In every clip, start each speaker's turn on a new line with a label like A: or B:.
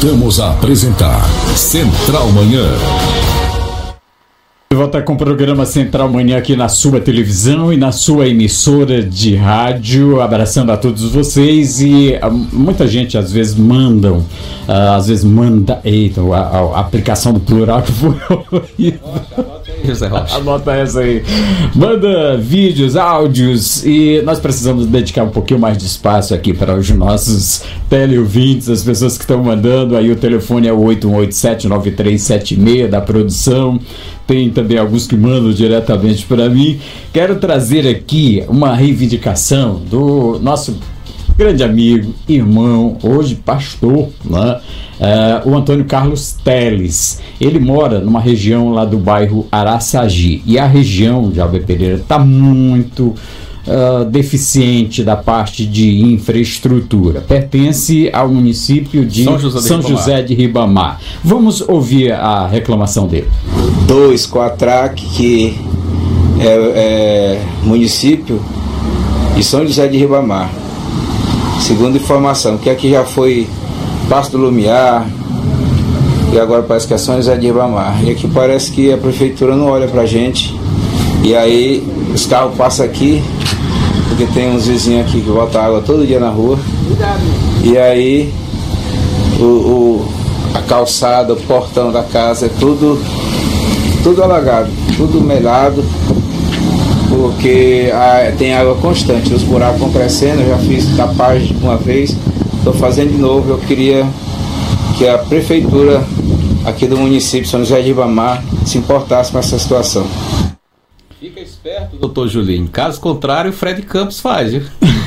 A: Voltamos a apresentar Central Manhã.
B: De volta com o programa Central Manhã aqui na sua televisão e na sua emissora de rádio, abraçando a todos vocês. E muita gente às vezes manda, eita, a aplicação do plural que foi
C: José Rocha.
B: Anota essa aí. Manda vídeos, áudios, e nós precisamos dedicar um pouquinho mais de espaço aqui para os nossos teleouvintes, as pessoas que estão mandando. Aí o telefone é o 81879376 da produção. Tem também alguns que mandam diretamente para mim. Quero trazer aqui uma reivindicação do nosso grande amigo, irmão, hoje pastor, né? O Antônio Carlos Teles. Ele mora numa região lá do bairro Araçagi, e a região de Alves Pereira está muito deficiente da parte de infraestrutura. Pertence ao município de São José de Ribamar. Vamos ouvir a reclamação dele.
D: 2 Coatraque, que é município de São José de Ribamar. Segundo informação, que aqui já foi Passo do Lumiar e agora parece que é São José de Ribamar. E aqui parece que a prefeitura não olha pra gente. E aí os carros passam aqui, porque tem uns vizinhos aqui que botam água todo dia na rua. E aí a calçada, o portão da casa é tudo alagado, tudo melado, porque tem água constante, os buracos vão crescendo. Eu já fiz tapagem uma vez, estou fazendo de novo. Eu queria que a prefeitura aqui do município de São José de Ribamar se importasse com essa situação.
C: Fica esperto, doutor Julinho. Caso contrário, o Fred Campos faz, viu?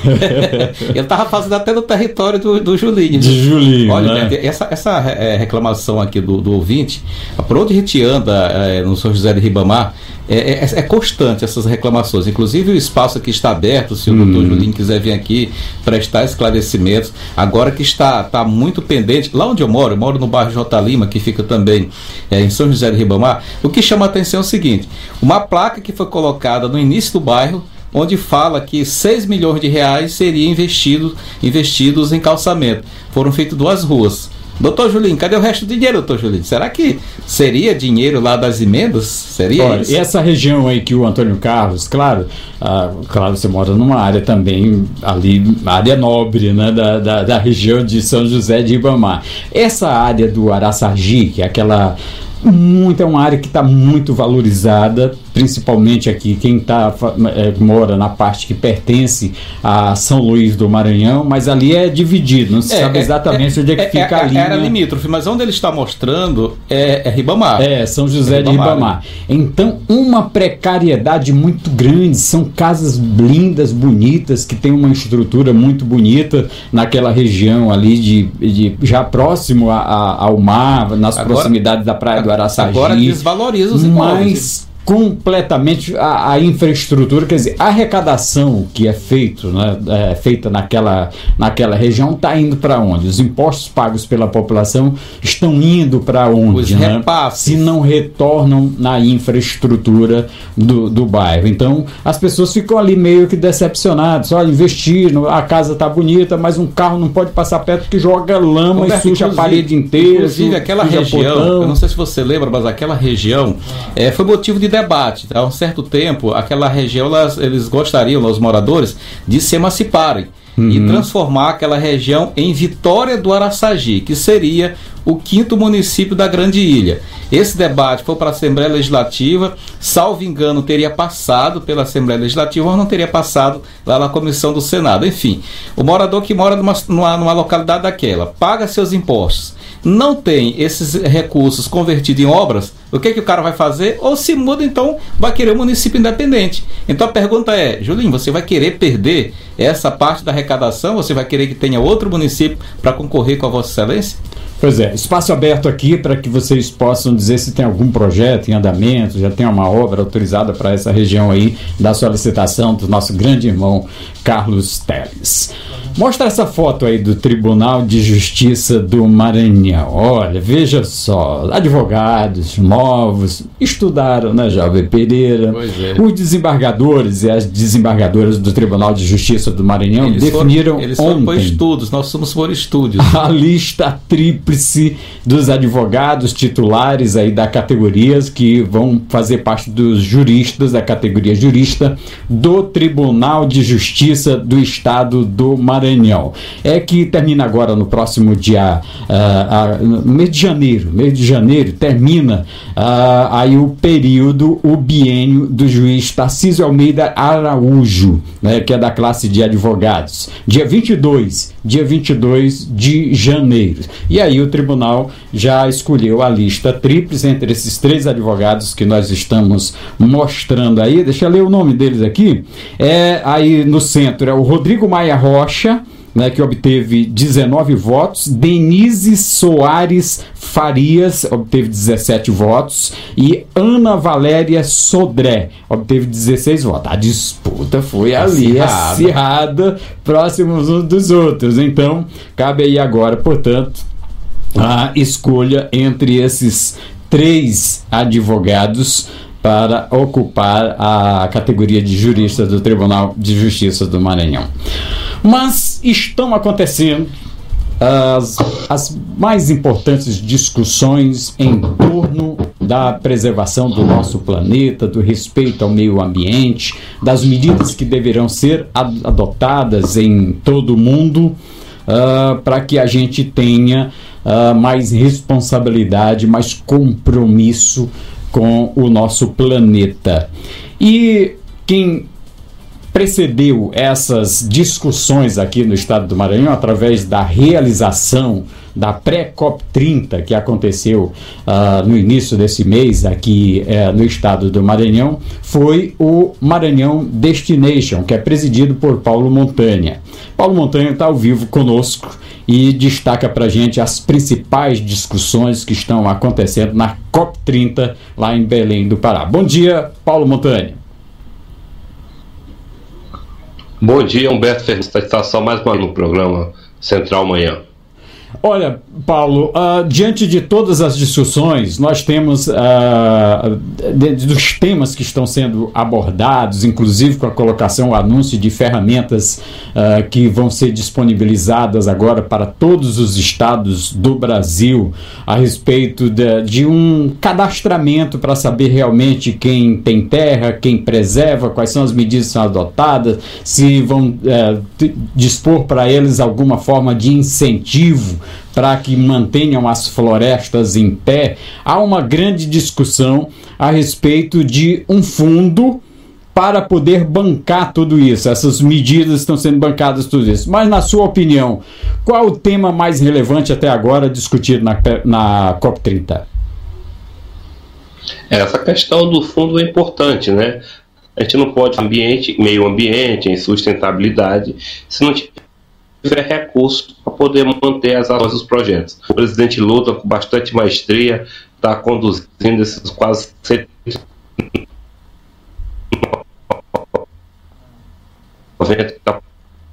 C: Ele estava fazendo até no território do Julinho.
B: De Julinho,
C: olha,
B: né?
C: Essa reclamação aqui do ouvinte, por onde a gente anda no São José de Ribamar, é constante essas reclamações. Inclusive o espaço aqui está aberto, se o doutor Julinho quiser vir aqui prestar esclarecimentos. Agora que está muito pendente, lá onde eu moro no bairro J. Lima, que fica também em São José de Ribamar. O que chama a atenção é o seguinte: uma placa que foi colocada no início do bairro, onde fala que 6 milhões de reais seriam investidos em calçamento. Foram feitas 2 ruas. Doutor Julinho, cadê o resto do dinheiro, doutor Julinho? Será que seria dinheiro lá das emendas? Seria?
B: Olha,
C: isso?
B: E essa região aí que o Antônio Carlos, claro, você mora numa área também, ali, área nobre, né, da região de São José de Ribamar. Essa área do Araçagi, que é aquela... é uma área que está muito valorizada, principalmente aqui quem mora na parte que pertence a São Luís do Maranhão, mas ali é dividido, não se sabe exatamente onde é que fica a linha.
C: Era limítrofe, mas onde ele está mostrando é Ribamar.
B: São José de Ribamar. Então, uma precariedade muito grande, são casas lindas, bonitas, que tem uma estrutura muito bonita naquela região ali, já próximo ao mar, nas proximidades da praia do Araçagi.
C: Agora desvaloriza os imóveis.
B: Mas completamente a infraestrutura, quer dizer, a arrecadação que é feita naquela região está indo para onde? Os impostos pagos pela população estão indo para onde?
C: Os repasses.
B: Se não retornam na infraestrutura do bairro. Então as pessoas ficam ali meio que decepcionadas. Olha, investiram, a casa está bonita, mas um carro não pode passar perto porque joga lama e suja a parede inteira.
C: Inclusive aquela região, eu não sei se você lembra, mas aquela região foi motivo de debate. Há um certo tempo, aquela região, eles gostariam, os moradores, de se emanciparem e transformar aquela região em Vitória do Araçagi, que seria o 5º município da Grande Ilha. Esse debate foi para a Assembleia Legislativa, salvo engano, teria passado pela Assembleia Legislativa, ou não teria passado lá na comissão do Senado. Enfim, o morador que mora numa localidade daquela, paga seus impostos, não tem esses recursos convertidos em obras, o que o cara vai fazer? Ou se muda, então vai querer um município independente. Então a pergunta é: Julinho, você vai querer perder essa parte da arrecadação? Você vai querer que tenha outro município para concorrer com a Vossa Excelência?
B: Pois é, espaço aberto aqui para que vocês possam dizer se tem algum projeto em andamento, já tem uma obra autorizada para essa região aí, da solicitação do nosso grande irmão Carlos Teles. Mostra essa foto aí do Tribunal de Justiça do Maranhão. Olha, veja só, advogados novos estudaram, né, Jovem Pereira? Os desembargadores e as desembargadoras do Tribunal de Justiça do Maranhão definiram
C: eles foram por estudos, nós somos por estúdios.
B: A lista tríplice tríplice dos advogados titulares aí da categorias que vão fazer parte dos juristas, da categoria jurista do Tribunal de Justiça do Estado do Maranhão. É que termina agora no próximo dia, mês de janeiro, termina aí o período, o biênio do juiz Tarcísio Almeida Araújo, né, que é da classe de advogados, dia 22 de janeiro. E aí o tribunal já escolheu a lista tríplice entre esses 3 advogados que nós estamos mostrando aí. Deixa eu ler o nome deles aqui. Aí no centro é o Rodrigo Maia Rocha, né, que obteve 19 votos, Denise Soares Farias obteve 17 votos e Ana Valéria Sodré obteve 16 votos. A disputa foi ali acirrada, próximos uns dos outros. Então, cabe aí agora, portanto, a escolha entre esses 3 advogados para ocupar a categoria de juristas do Tribunal de Justiça do Maranhão. Mas estão acontecendo as mais importantes discussões em torno da preservação do nosso planeta, do respeito ao meio ambiente, das medidas que deverão ser adotadas em todo o mundo para que a gente tenha mais responsabilidade, mais compromisso com o nosso planeta. E quem precedeu essas discussões aqui no estado do Maranhão, através da realização da pré-COP30, que aconteceu no início desse mês aqui no estado do Maranhão, foi o Maranhão Destination, que é presidido por Paulo Montanha. Paulo Montanha está ao vivo conosco e destaca para a gente as principais discussões que estão acontecendo na COP30 lá em Belém do Pará. Bom dia, Paulo Montanha.
E: Bom dia, Humberto Fernandes, estação mais uma no programa Central Manhã.
B: Olha, Paulo, diante de todas as discussões, nós temos, dos temas que estão sendo abordados, inclusive com a colocação, o anúncio de ferramentas que vão ser disponibilizadas agora para todos os estados do Brasil, a respeito de um cadastramento para saber realmente quem tem terra, quem preserva, quais são as medidas que são adotadas, se vão dispor para eles alguma forma de incentivo para que mantenham as florestas em pé. Há uma grande discussão a respeito de um fundo para poder bancar tudo isso. Essas medidas estão sendo bancadas, tudo isso. Mas, na sua opinião, qual o tema mais relevante até agora discutido na COP30?
E: Essa questão do fundo é importante, né? A gente não pode meio ambiente, em sustentabilidade, se não tiver recurso para poder manter as ações dos projetos. O presidente Lula, com bastante maestria, está conduzindo esses quase 90.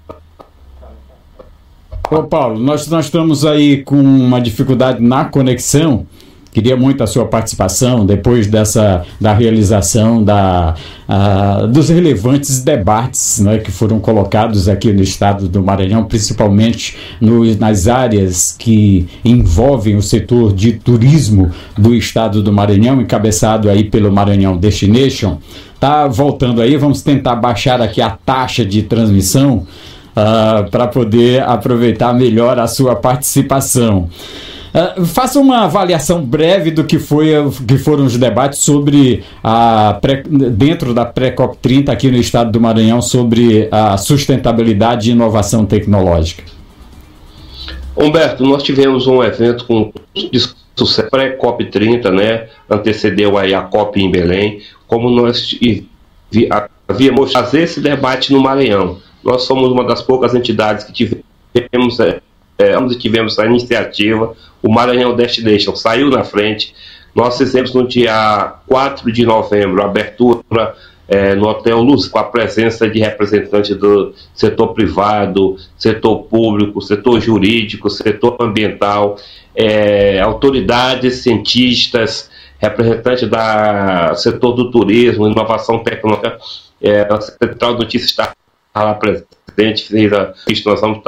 B: Ô Paulo, nós estamos aí com uma dificuldade na conexão. Queria muito a sua participação depois da realização dos relevantes debates, né, que foram colocados aqui no estado do Maranhão, principalmente nas áreas que envolvem o setor de turismo do estado do Maranhão, encabeçado aí pelo Maranhão Destination. Tá voltando aí, vamos tentar baixar aqui a taxa de transmissão para poder aproveitar melhor a sua participação. Faça uma avaliação breve do que foram os debates sobre dentro da pré-COP30 aqui no estado do Maranhão sobre a sustentabilidade e inovação tecnológica.
E: Humberto, nós tivemos um evento com sucesso pré-COP30, né? Antecedeu aí a COP em Belém, como nós havíamos fazer esse debate no Maranhão. Nós somos uma das poucas entidades que tivemos a iniciativa. O Maranhão Destination saiu na frente. Nós fizemos no dia 4 de novembro a abertura no Hotel Luz, com a presença de representantes do setor privado, setor público, setor jurídico, setor ambiental, autoridades, cientistas, representantes do setor do turismo, inovação tecnológica. A Central de Notícias está lá presente, nós vamos estar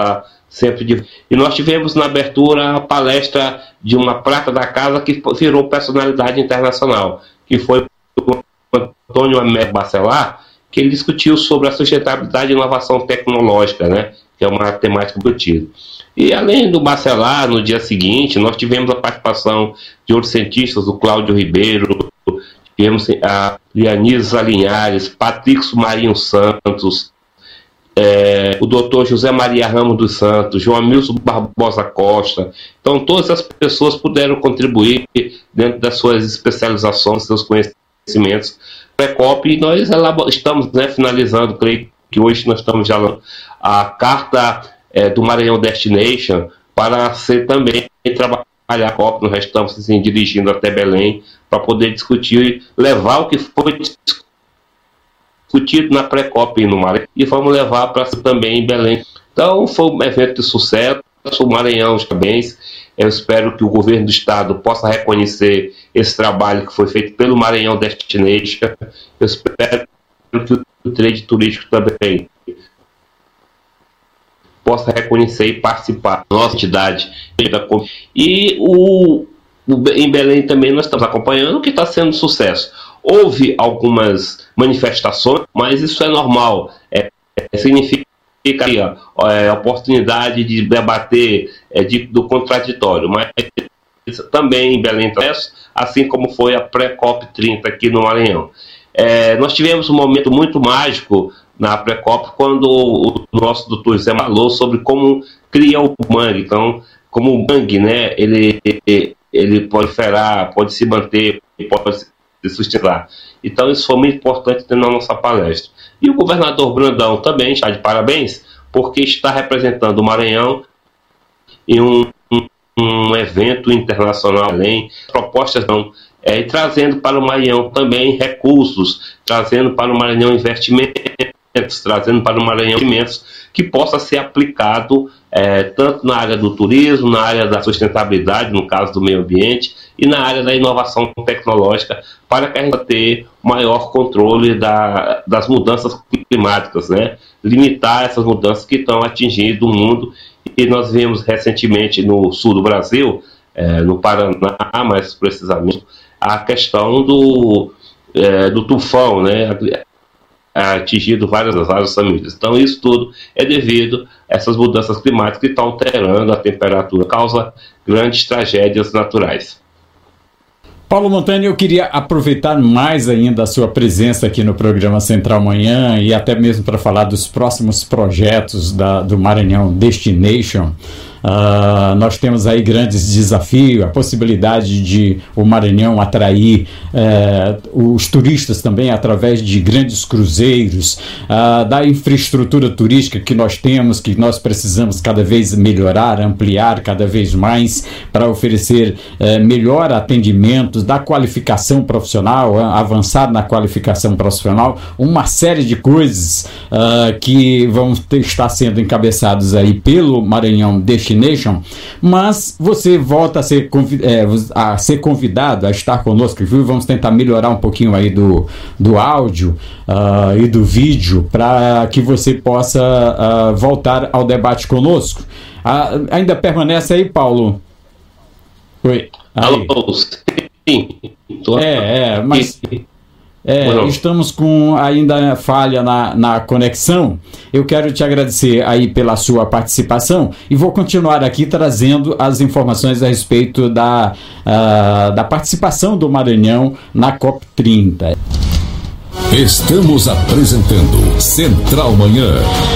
E: E nós tivemos na abertura a palestra de uma prata da casa que virou personalidade internacional, que foi o Antônio Américo Bacelar, que ele discutiu sobre a sustentabilidade e inovação tecnológica, né, que é uma temática discutida. E além do Bacelar, no dia seguinte, nós tivemos a participação de outros cientistas, o Cláudio Ribeiro, tivemos a Lianise Alinhares, Patrício Marinho Santos, o doutor José Maria Ramos dos Santos, João Milson Barbosa Costa. Então, todas as pessoas puderam contribuir dentro das suas especializações, seus conhecimentos pré-COP, e nós estamos, né, finalizando, creio que hoje nós estamos já a carta do Maranhão Destination para ser também trabalhar a COP. Nós estamos assim, dirigindo até Belém para poder discutir e levar o que foi discutido na pré-COP no Maranhão e vamos levar para também em Belém. Então foi um evento de sucesso, o Maranhão, parabéns. Eu espero que o governo do estado possa reconhecer esse trabalho que foi feito pelo Maranhão Destination. Eu espero que o trade turístico também possa reconhecer e participar da nossa entidade. E em Belém também nós estamos acompanhando o que está sendo sucesso. Houve algumas manifestações, mas isso é normal. Significa a oportunidade de debater do contraditório. Mas também em Belém, assim como foi a pré-COP 30 aqui no Maranhão. Nós tivemos um momento muito mágico na pré-COP quando o nosso doutor Zé falou sobre como cria o mangue. Então, como o mangue, né, ele pode proliferar, pode se manter, pode se sustentar. Então isso foi muito importante na nossa palestra. E o governador Brandão também está de parabéns, porque está representando o Maranhão em um evento internacional, além propostas e trazendo para o Maranhão também recursos, trazendo para o Maranhão investimentos, trazendo para o Maranhão investimentos que possa ser aplicado tanto na área do turismo, na área da sustentabilidade, no caso do meio ambiente, e na área da inovação tecnológica, para que a gente tenha maior controle das mudanças climáticas, né? Limitar essas mudanças que estão atingindo o mundo. E nós vimos recentemente no sul do Brasil, no Paraná, mais precisamente, a questão do tufão, né? Atingido várias famílias. Então isso tudo é devido a essas mudanças climáticas que estão alterando a temperatura, causa grandes tragédias naturais.
B: Paulo Montani, eu queria aproveitar mais ainda a sua presença aqui no programa Central Manhã e até mesmo para falar dos próximos projetos do Maranhão Destination. Nós temos aí grandes desafios, a possibilidade de o Maranhão atrair os turistas também através de grandes cruzeiros, da infraestrutura turística que nós temos, que nós precisamos cada vez melhorar, ampliar cada vez mais para oferecer melhor atendimento, da qualificação profissional, avançar na qualificação profissional, uma série de coisas que vão estar sendo encabeçados aí pelo Maranhão Destination, mas você volta a ser convidado a estar conosco, viu? Vamos tentar melhorar um pouquinho aí do áudio e do vídeo para que você possa voltar ao debate conosco. Ainda permanece aí, Paulo? Oi. Aí.
E: Alô, sim.
B: Mas... estamos com ainda falha na conexão. Eu quero te agradecer aí pela sua participação e vou continuar aqui trazendo as informações a respeito da participação do Maranhão na COP 30.
A: Estamos apresentando Central Manhã.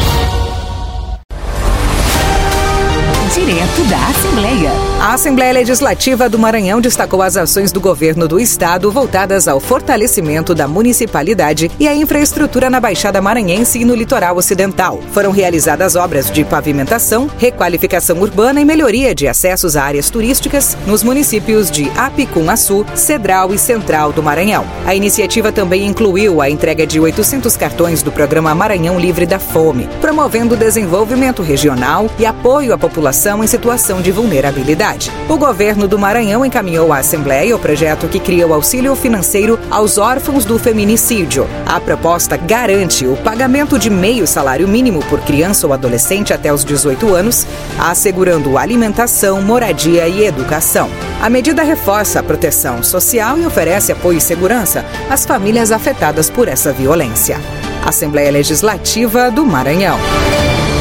F: Direto da Assembleia. A Assembleia Legislativa do Maranhão destacou as ações do governo do estado voltadas ao fortalecimento da municipalidade e à infraestrutura na Baixada Maranhense e no litoral ocidental. Foram realizadas obras de pavimentação, requalificação urbana e melhoria de acessos a áreas turísticas nos municípios de Apicum-Açu, Cedral e Central do Maranhão. A iniciativa também incluiu a entrega de 800 cartões do programa Maranhão Livre da Fome, promovendo o desenvolvimento regional e apoio à população em situação de vulnerabilidade. sociedade. O governo do Maranhão encaminhou à Assembleia o projeto que cria o auxílio financeiro aos órfãos do feminicídio. A proposta garante o pagamento de meio salário mínimo por criança ou adolescente até os 18 anos, assegurando alimentação, moradia e educação. A medida reforça a proteção social e oferece apoio e segurança às famílias afetadas por essa violência. Assembleia Legislativa do Maranhão.